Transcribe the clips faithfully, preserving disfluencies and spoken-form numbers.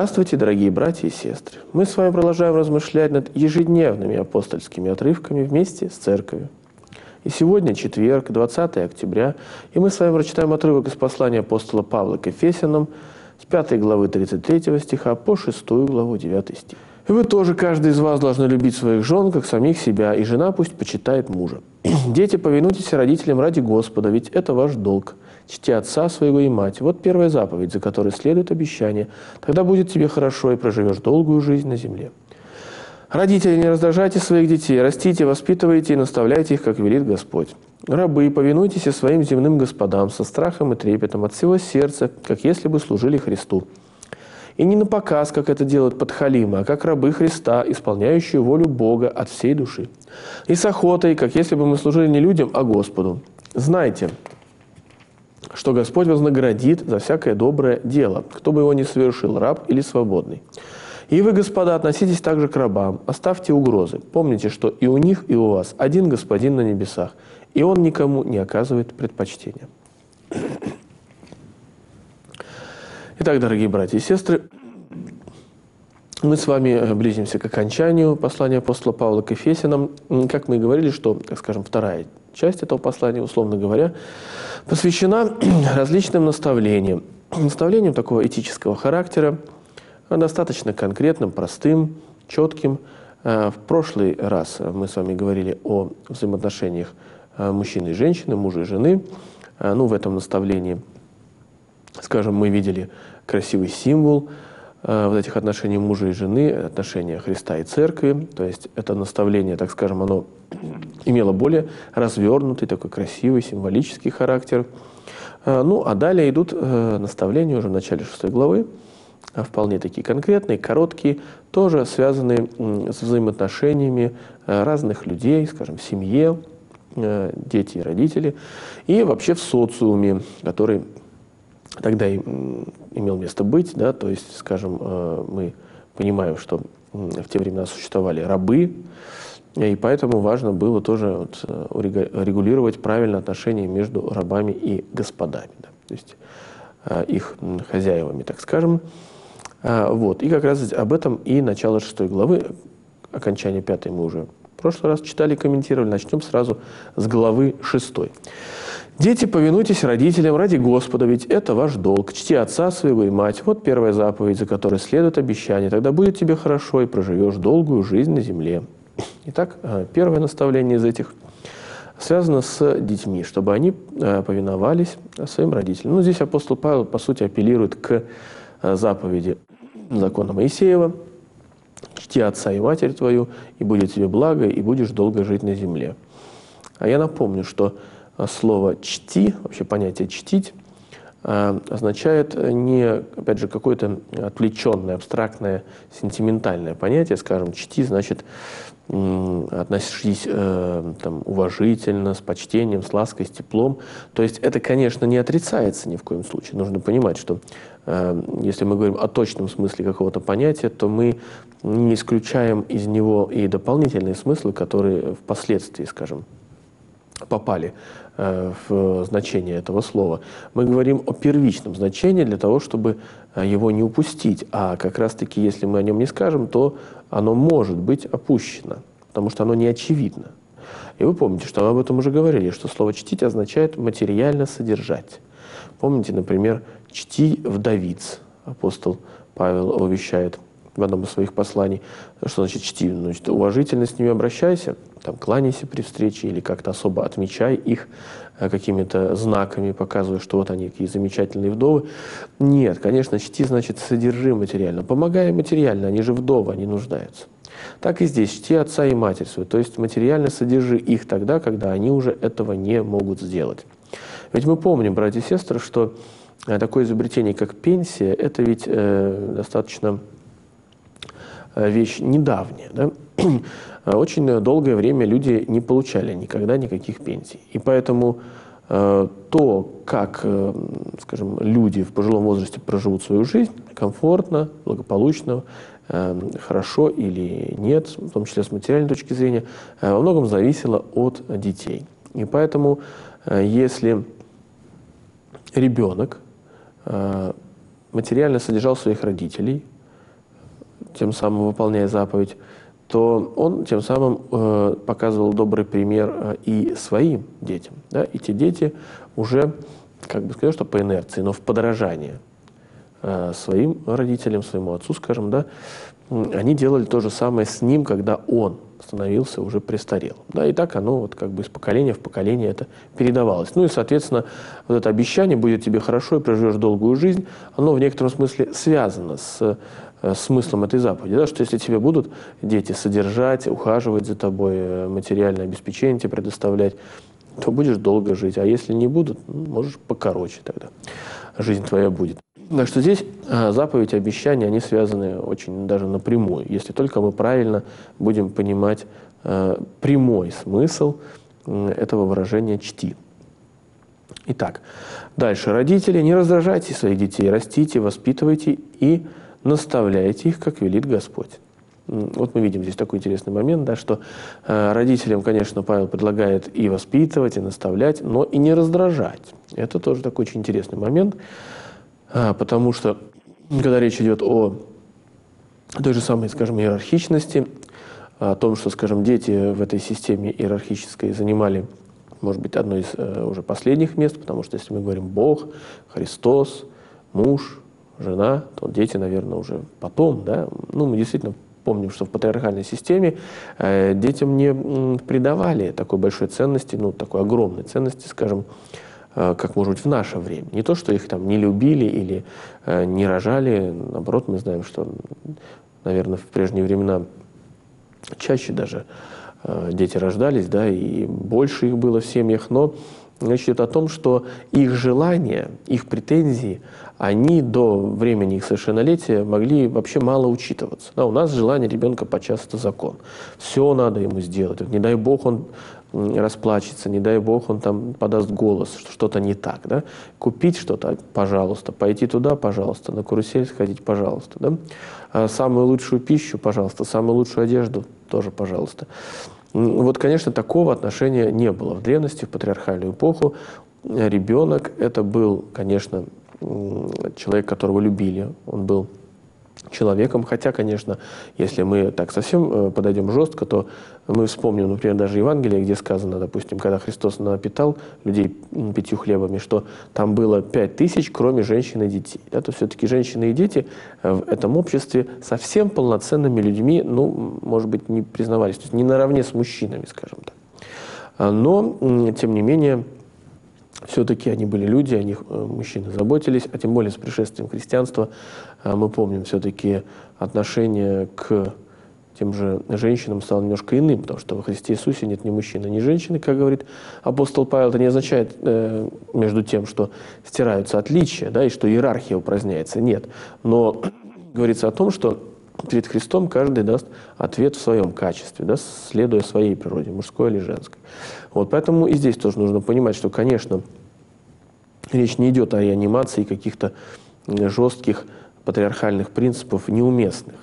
Здравствуйте, дорогие братья и сестры! Мы с вами продолжаем размышлять над ежедневными апостольскими отрывками вместе с Церковью. И сегодня четверг, двадцатое октября, и мы с вами прочитаем отрывок из послания апостола Павла к Ефесянам с пятой главы тридцать третьего стиха по шестую главу девятый стих. И вы тоже, каждый из вас, должны любить своих жен, как самих себя, и жена пусть почитает мужа. Дети, повинуйтесь родителям ради Господа, ведь это ваш долг. Чти отца своего и мать. Вот первая заповедь, за которой следует обещание. Тогда будет тебе хорошо, и проживешь долгую жизнь на земле. Родители, не раздражайте своих детей, растите, воспитывайте и наставляйте их, как велит Господь. Рабы, повинуйтесь своим земным господам со страхом и трепетом от всего сердца, как если бы служили Христу. И не на показ, как это делают подхалимы, а как рабы Христа, исполняющие волю Бога от всей души. И с охотой, как если бы мы служили не людям, а Господу. Знайте, что Господь вознаградит за всякое доброе дело, кто бы его ни совершил, раб или свободный. И вы, господа, относитесь также к рабам, оставьте угрозы. Помните, что и у них, и у вас один Господин на небесах, и Он никому не оказывает предпочтения. Итак, дорогие братья и сестры, мы с вами близимся к окончанию послания апостола Павла к Ефесянам. Как мы и говорили, что, так скажем, вторая часть этого послания, условно говоря, посвящена различным наставлениям. Наставлениям такого этического характера, достаточно конкретным, простым, четким. В прошлый раз мы с вами говорили о взаимоотношениях мужчины и женщины, мужа и жены. Ну, в этом наставлении, скажем, мы видели красивый символ вот этих отношений мужа и жены, отношения Христа и Церкви. То есть это наставление, так скажем, оно имело более развернутый, такой красивый, символический характер. Ну, а далее идут наставления уже в начале шестой главы, вполне такие конкретные, короткие, тоже связанные с взаимоотношениями разных людей, скажем, в семье, дети и родители, и вообще в социуме, который тогда и имел место быть, да, то есть, скажем, мы понимаем, что в те времена существовали рабы, и поэтому важно было тоже вот регулировать правильно отношения между рабами и господами, да, то есть их хозяевами, так скажем. Вот. И как раз об этом и начало шестой главы, окончание пятой мы уже в прошлый раз читали, комментировали. Начнем сразу с главы шестой. «Дети, повинуйтесь родителям ради Господа, ведь это ваш долг. Чти отца своего и мать. Вот первая заповедь, за которой следует обещание. Тогда будет тебе хорошо, и проживешь долгую жизнь на земле». Итак, первое наставление из этих связано с детьми, чтобы они повиновались своим родителям. Ну, здесь апостол Павел, по сути, апеллирует к заповеди закона Моисеева: «Чти отца и матерь твою, и будет тебе благо, и будешь долго жить на земле». А я напомню, что слово «чти», вообще понятие «чтить», означает не, опять же, какое-то отвлеченное, абстрактное, сентиментальное понятие. Скажем, «чти» значит относись там, уважительно, с почтением, с лаской, с теплом. То есть это, конечно, не отрицается ни в коем случае. Нужно понимать, что если мы говорим о точном смысле какого-то понятия, то мы не исключаем из него и дополнительные смыслы, которые впоследствии, скажем, попали в значение этого слова. Мы говорим о первичном значении для того, чтобы его не упустить. А как раз-таки, если мы о нем не скажем, то оно может быть опущено, потому что оно не очевидно. И вы помните, что мы об этом уже говорили, что слово «чтить» означает материально содержать. Помните, например, «чти вдовиц». Апостол Павел увещает в одном из своих посланий, что значит «чти». Значит, уважительно с ними обращайся, там, кланяйся при встрече или как-то особо отмечай их какими-то знаками, показывая, что вот они какие замечательные вдовы. Нет, конечно, «чти» значит «содержи материально». Помогай материально, они же вдовы, они нуждаются. Так и здесь «чти отца и матерь свою», то есть материально содержи их тогда, когда они уже этого не могут сделать. Ведь мы помним, братья и сестры, что такое изобретение, как пенсия, это ведь э, достаточно вещь недавняя. Да? Очень долгое время люди не получали никогда никаких пенсий. И поэтому э, то, как, э, скажем, люди в пожилом возрасте проживут свою жизнь, комфортно, благополучно, э, хорошо или нет, в том числе с материальной точки зрения, э, во многом зависело от детей. И поэтому, э, если ребенок э, материально содержал своих родителей, тем самым выполняя заповедь, то он тем самым э, показывал добрый пример э, и своим детям. Да? И те дети уже, как бы сказать, что по инерции, но в подражание э, своим родителям, своему отцу, скажем, да, они делали то же самое с ним, когда он становился уже престарелым. Да, и так оно вот как бы из поколения в поколение это передавалось. Ну и, соответственно, вот это обещание «будет тебе хорошо и проживешь долгую жизнь», оно в некотором смысле связано с э, смыслом этой заповеди. Да, что если тебе будут дети содержать, ухаживать за тобой, материальное обеспечение тебе предоставлять, то будешь долго жить. А если не будут, ну, можешь покороче тогда жизнь твоя будет. Так что здесь заповедь и обещания, они связаны очень даже напрямую, если только мы правильно будем понимать э, прямой смысл э, этого выражения «чти». Итак, дальше. Родители, не раздражайте своих детей, растите, воспитывайте и наставляйте их, как велит Господь. Вот мы видим здесь такой интересный момент, да, что э, родителям, конечно, Павел предлагает и воспитывать, и наставлять, но и не раздражать. Это тоже такой очень интересный момент. Потому что, когда речь идет о той же самой, скажем, иерархичности, о том, что, скажем, дети в этой системе иерархической занимали, может быть, одно из э, уже последних мест, потому что если мы говорим Бог, Христос, муж, жена, то дети, наверное, уже потом, да, ну, мы действительно помним, что в патриархальной системе э, детям не м, придавали такой большой ценности, ну, такой огромной ценности, скажем, как, может быть, в наше время. Не то, что их там не любили или э, не рожали, наоборот, мы знаем, что, наверное, в прежние времена чаще даже э, дети рождались, да, и больше их было в семьях, но речь идет о том, что их желания, их претензии, они до времени их совершеннолетия могли вообще мало учитываться. Да, у нас желание ребенка подчас это закон. Все надо ему сделать. Не дай бог он расплачется, не дай бог он там подаст голос, что что-то не так. Да? Купить что-то, пожалуйста, пойти туда, пожалуйста, на карусель сходить, пожалуйста. Да? А самую лучшую пищу, пожалуйста, самую лучшую одежду тоже, пожалуйста. Вот, конечно, такого отношения не было в древности, в патриархальную эпоху. Ребенок – это был, конечно, человек, которого любили, он был человеком, хотя, конечно, если мы так совсем подойдем жестко, то мы вспомним, например, даже Евангелие, где сказано, допустим, когда Христос напитал людей пятью хлебами, что там было пять тысяч, кроме женщин и детей. Да, то все-таки женщины и дети в этом обществе совсем полноценными людьми, ну, может быть, не признавались, то есть не наравне с мужчинами, скажем так. Но, тем не менее, все-таки они были люди, о них мужчины заботились, а тем более с пришествием христианства мы помним все-таки отношение к тем же женщинам стало немножко иным, потому что во Христе Иисусе нет ни мужчины, ни женщины, как говорит апостол Павел. Это не означает э, между тем, что стираются отличия, да, и что иерархия упраздняется. Нет. Но говорится о том, что перед Христом каждый даст ответ в своем качестве, да, следуя своей природе, мужской или женской. Вот, поэтому и здесь тоже нужно понимать, что, конечно, речь не идет о реанимации каких-то жестких патриархальных принципов, неуместных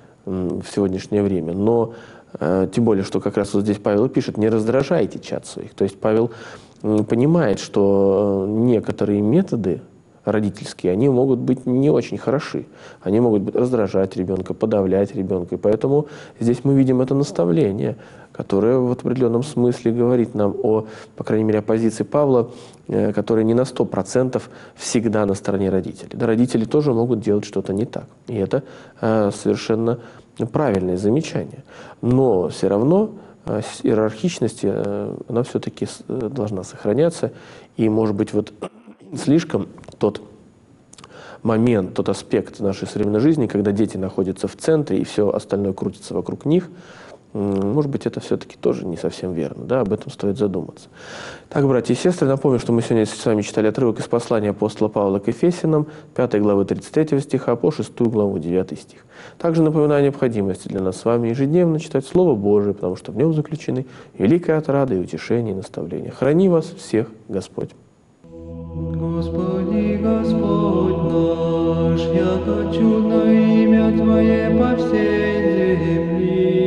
в сегодняшнее время. Но э, тем более, что как раз вот здесь Павел пишет, не раздражайте чад своих. То есть Павел э, понимает, что некоторые методы родительские, они могут быть не очень хороши. Они могут быть раздражать ребенка, подавлять ребенка. И поэтому здесь мы видим это наставление, которое в определенном смысле говорит нам о, по крайней мере, о позиции Павла, э, которая не на сто процентов всегда на стороне родителей. Да, родители тоже могут делать что-то не так. И это э, совершенно правильное замечание. Но все равно э, иерархичность, э, она все-таки э, должна сохраняться. И, может быть, вот слишком тот момент, тот аспект нашей современной жизни, когда дети находятся в центре и все остальное крутится вокруг них, может быть, это все-таки тоже не совсем верно. Да? Об этом стоит задуматься. Так, братья и сестры, напомню, что мы сегодня с вами читали отрывок из послания апостола Павла к Ефесянам, пятой главы тридцать третьего стиха по шестую главу девятый стих. Также напоминаю о необходимости для нас с вами ежедневно читать Слово Божие, потому что в нем заключены великая отрада и утешение и наставление. Храни вас всех Господь. Господи, Господь наш, яко чудно имя Твое по всей земли.